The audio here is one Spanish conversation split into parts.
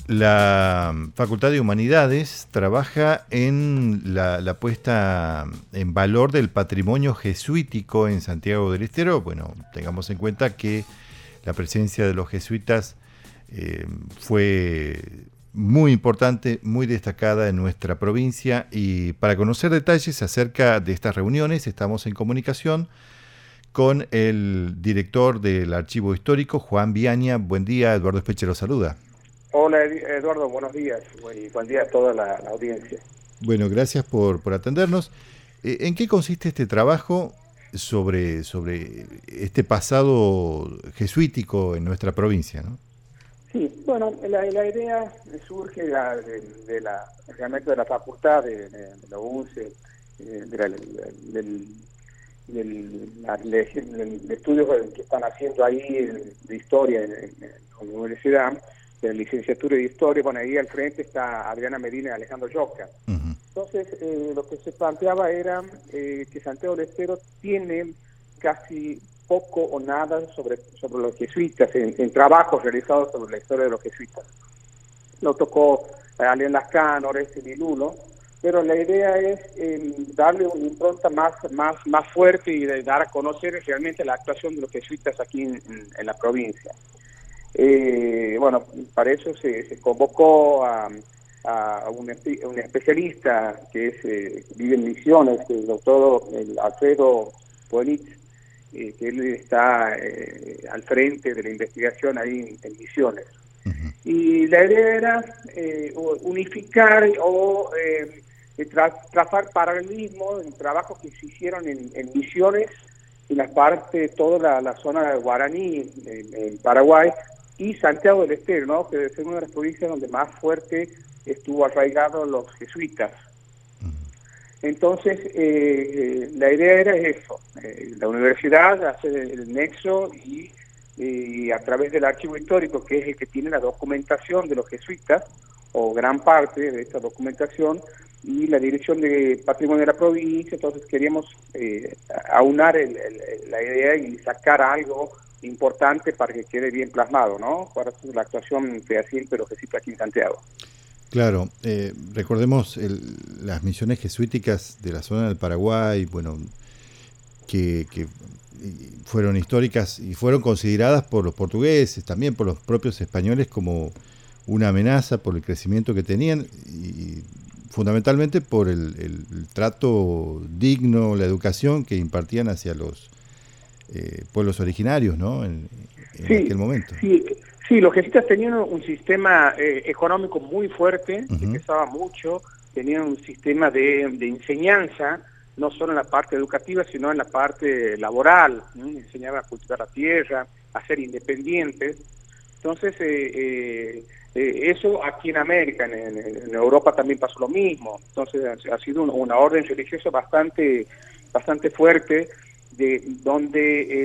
La Facultad de Humanidades trabaja en la puesta en valor del patrimonio jesuítico en Santiago del Estero. Bueno, tengamos en cuenta que la presencia de los jesuitas fue muy importante, muy destacada en nuestra provincia, y para conocer detalles acerca de estas reuniones estamos en comunicación con el director del Archivo Histórico, Juan Viaña. Buen día, Eduardo Espeche lo saluda. Hola Eduardo, buenos días y buen día a toda la audiencia. Bueno, gracias por atendernos. ¿En qué consiste este trabajo sobre este pasado jesuítico en nuestra provincia, ¿no? Sí, bueno, la idea surge realmente de la facultad de la UNCE, del estudio que están haciendo ahí de historia en la universidad, de licenciatura de historia. Bueno, ahí al frente está Adriana Medina y Alejandro Lloca. Uh-huh. Entonces, lo que se planteaba era que Santiago del Estero tiene casi poco o nada sobre los jesuitas, en trabajos realizados sobre la historia de los jesuitas. Lo tocó Alén Lascano, Oreste Milulo, pero la idea es darle una impronta más fuerte y de dar a conocer realmente la actuación de los jesuitas aquí en la provincia. Bueno, para eso se convocó a un especialista que vive en Misiones, que es el doctor Alfredo Bonitz, que él está al frente de la investigación ahí en Misiones. Uh-huh. Y la idea era unificar o trazar paralelismo en trabajos que se hicieron en Misiones, en la parte, toda la zona de Guaraní, en Paraguay, y Santiago del Estero, ¿no? Que es una de las provincias donde más fuerte estuvo arraigado los jesuitas. Entonces, la idea era eso, la universidad hace el nexo y a través del archivo histórico, que es el que tiene la documentación de los jesuitas, o gran parte de esta documentación, y la Dirección de Patrimonio de la provincia. Entonces queríamos aunar la idea y sacar algo importante para que quede bien plasmado, ¿no? Para la actuación fehaciente de los jesuitas aquí en Santiago. Claro, recordemos las misiones jesuíticas de la zona del Paraguay, bueno, que fueron históricas y fueron consideradas por los portugueses, también por los propios españoles, como una amenaza por el crecimiento que tenían y fundamentalmente por el trato digno, la educación que impartían hacia los pueblos originarios, ¿no? En aquel momento. Sí, los jesuitas tenían un sistema económico muy fuerte, Uh-huh. que pesaba mucho, tenían un sistema de enseñanza, no solo en la parte educativa, sino en la parte laboral, ¿no? Enseñaban a cultivar la tierra, a ser independientes. Entonces, eso aquí en América, en Europa también pasó lo mismo. Entonces, ha sido una orden religiosa bastante fuerte, de donde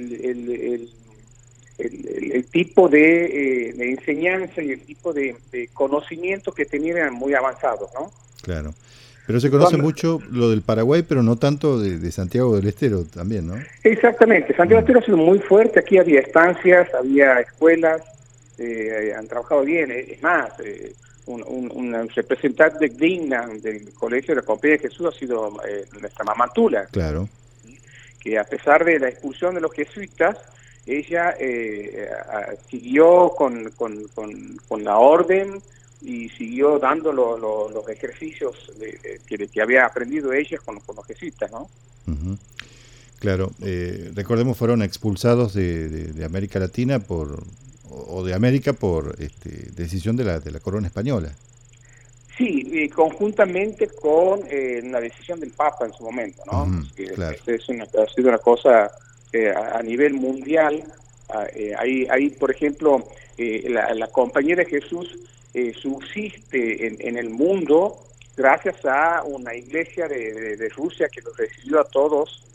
el tipo de enseñanza y el tipo de conocimiento que tenían eran muy avanzados, ¿no? Claro. Pero se conoce mucho lo del Paraguay, pero no tanto de Santiago del Estero también, ¿no? Exactamente. Santiago del Estero ha sido muy fuerte. Aquí había estancias, había escuelas, han trabajado bien. Es más, un representante digna del Colegio de la Compañía de Jesús ha sido nuestra mamá Tula. Claro. Que a pesar de la expulsión de los jesuitas, ella siguió con la orden y siguió dando los ejercicios que había aprendido ella con los jesuitas, ¿no? Uh-huh. Claro, recordemos, fueron expulsados de América Latina o de América por decisión de la corona española. Sí, conjuntamente con la decisión del Papa en su momento, ¿no? Uh-huh. Claro. Ha sido una cosa a nivel mundial. Ahí, por ejemplo, la Compañía de Jesús subsiste en el mundo gracias a una iglesia de Rusia que los recibió a todos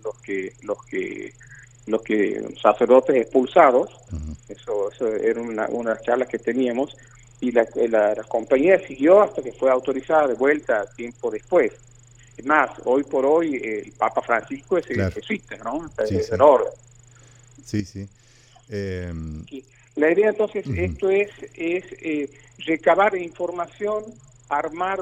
los sacerdotes expulsados. Uh-huh. Eso era una charla que teníamos, y la compañía siguió hasta que fue autorizada de vuelta tiempo después. Es más, hoy por hoy el Papa Francisco es claro. jesuita, ¿no? Sí, Es sí. del orden. Sí, sí. La idea entonces, esto es recabar información, armar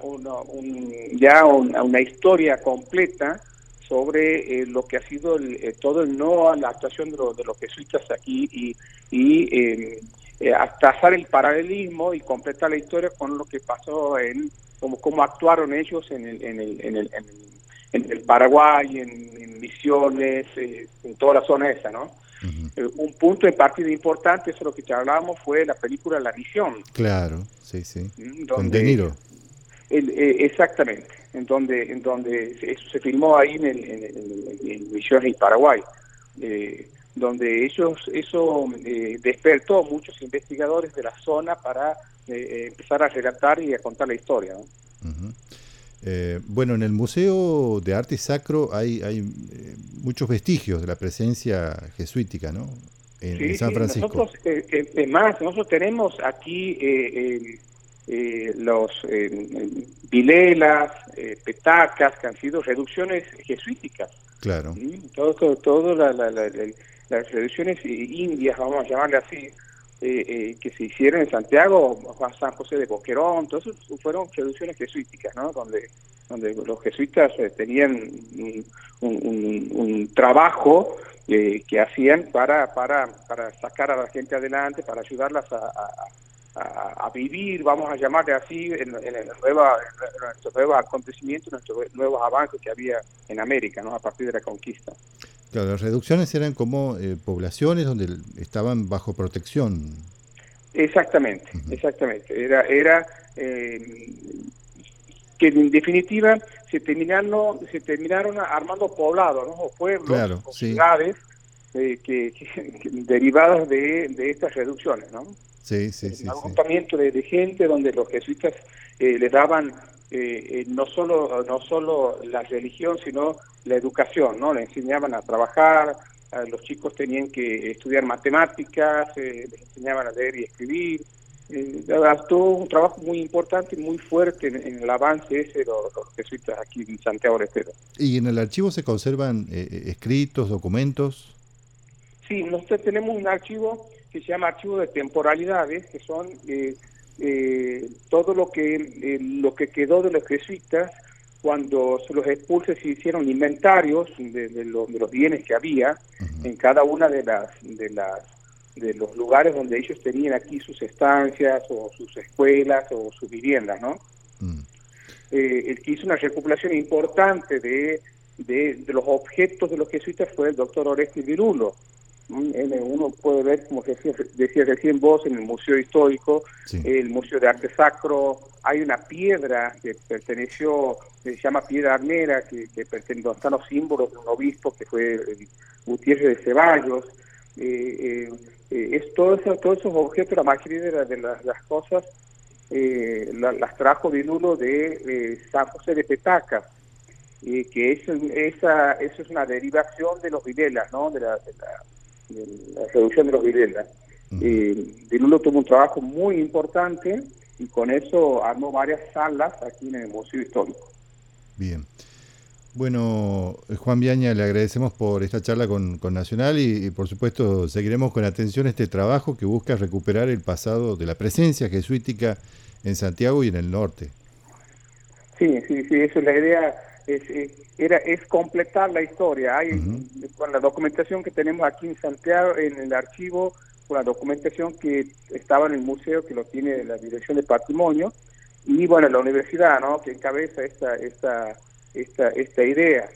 una historia completa sobre lo que ha sido todo el no a la actuación de los jesuitas aquí y trazar el paralelismo y completar la historia con lo que pasó cómo actuaron ellos en el Paraguay, en Misiones, en toda la zona esa, ¿no? Un punto en partida importante, eso es lo que hablábamos, fue la película La Misión. Claro, sí, sí. Donde, con De Niro. Exactamente, en donde eso se filmó ahí en Misiones y Paraguay, donde eso despertó muchos investigadores de la zona para empezar a relatar y a contar la historia, ¿no? Bueno, en el Museo de Arte Sacro hay muchos vestigios de la presencia jesuítica, ¿no? En San Francisco. Nosotros tenemos aquí los vilelas, petacas, que han sido reducciones jesuíticas. Claro. Las reducciones indias, vamos a llamarle así, que se hicieron en Santiago, San José de Boquerón, todo eso fueron reducciones jesuíticas, ¿no? Donde los jesuitas tenían un trabajo que hacían para sacar a la gente adelante, para ayudarlas a vivir, vamos a llamarle así, en nuestros nuevos acontecimientos, nuestros nuevos avances que había en América, ¿no? A partir de la conquista. Claro, las reducciones eran como poblaciones donde estaban bajo protección. Exactamente, exactamente. Era que en definitiva se terminaron armando poblados, ¿no? O pueblos, claro, o sí. ciudades que derivadas de estas reducciones, ¿no? Sí. Un agrupamiento de gente donde los jesuitas les daban no solo la religión, sino la educación, ¿no? Le enseñaban a trabajar, los tenían que estudiar matemáticas, les enseñaban a leer y escribir. Todo un trabajo muy importante y muy fuerte en el avance ese de los jesuitas aquí en Santiago del Estero. ¿Y en el archivo se conservan escritos, documentos? Sí, nosotros tenemos un archivo que se llama Archivo de Temporalidades, que son todo lo que quedó de los jesuitas cuando se los expulsa. Se hicieron inventarios de los bienes que había en cada una de los lugares donde ellos tenían aquí sus estancias o sus escuelas o sus viviendas, ¿no? El que hizo una recopilación importante de los objetos de los jesuitas fue el doctor Oresti Virulo. Uno puede ver, como decía recién vos, en el Museo Histórico, sí, el Museo de Arte Sacro, hay una piedra que perteneció, se llama piedra armera, que donde están los símbolos de un obispo que fue Gutiérrez de Ceballos. Todos esos objetos, la mayoría de las cosas las trajo Virulo de San José de Petacas, que eso es una derivación de los vilelas, ¿no? de la reducción de los vilelas. Virulo tuvo un trabajo muy importante y con eso armó varias salas aquí en el Museo Histórico. Bien. Bueno, Juan Viaña, le agradecemos por esta charla con Nacional y por supuesto seguiremos con atención este trabajo que busca recuperar el pasado de la presencia jesuítica en Santiago y en el norte. Sí, eso es la idea, es completar la historia. Con la documentación que tenemos aquí en Santiago, en el archivo, con la documentación que estaba en el museo, que lo tiene la Dirección de Patrimonio, y bueno, la universidad, ¿no?, que encabeza esta idea.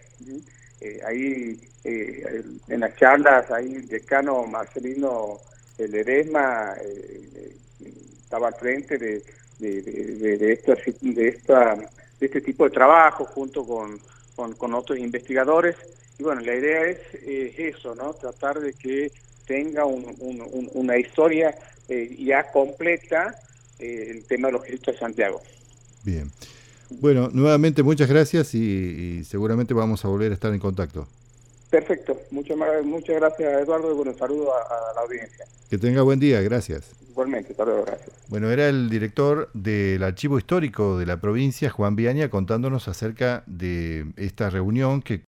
En las charlas, ahí el decano Marcelino Ledesma estaba al frente de este tipo de trabajo junto con otros investigadores, y bueno, la idea es eso, ¿no?, tratar de que tenga una historia ya completa el tema de los jesuitas de Santiago. Bien. Bueno, nuevamente muchas gracias y seguramente vamos a volver a estar en contacto. Perfecto, muchas gracias, Eduardo, y bueno, saludo a la audiencia. Que tenga buen día, gracias. Igualmente, hasta luego, gracias. Bueno, era el director del Archivo Histórico de la provincia, Juan Viaña, contándonos acerca de esta reunión que